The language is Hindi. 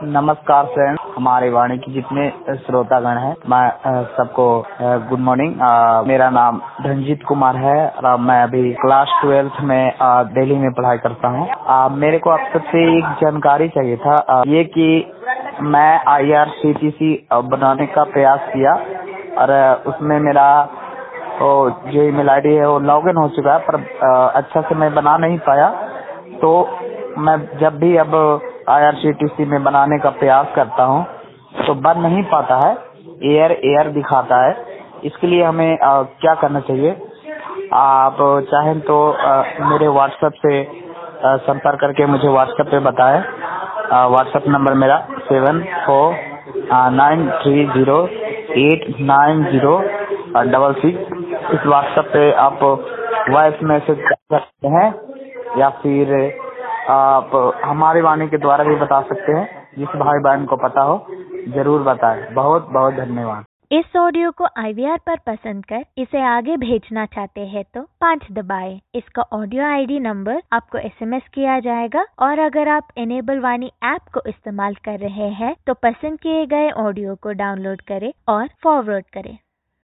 नमस्कार फ्रेंड्स, हमारे वाणी की जितने श्रोतागण हैं, मैं सबको गुड मॉर्निंग। मेरा नाम रंजीत कुमार है और मैं अभी क्लास 12th में दिल्ली में पढ़ाई करता हूँ। मेरे को आप सबसे एक जानकारी चाहिए था, ये कि मैं IRCTC बनाने का प्रयास किया और उसमें मेरा जो ईमेल ID है वो लॉगिन हो चुका है, पर अच्छा से मैं बना नहीं पाया। तो मैं जब भी अब IRCTC में बनाने का प्रयास करता हूँ तो बन नहीं पाता है, एयर दिखाता है। इसके लिए हमें क्या करना चाहिए? आप चाहें तो मेरे WhatsApp से संपर्क करके मुझे WhatsApp पे बताएं। WhatsApp नंबर मेरा 7493089066। इस WhatsApp पे आप वॉइस मैसेज कर सकते हैं या फिर आप हमारी वाणी के द्वारा भी बता सकते हैं। जिस भाई बहन को पता हो जरूर बताएं। बहुत बहुत धन्यवाद। इस ऑडियो को IVR पर पसंद कर इसे आगे भेजना चाहते हैं तो 5 दबाएं। इसका ऑडियो ID नंबर आपको SMS किया जाएगा और अगर आप इनेबल वाणी ऐप को इस्तेमाल कर रहे हैं तो पसंद किए गए ऑडियो को डाउनलोड करें और फॉरवर्ड करें।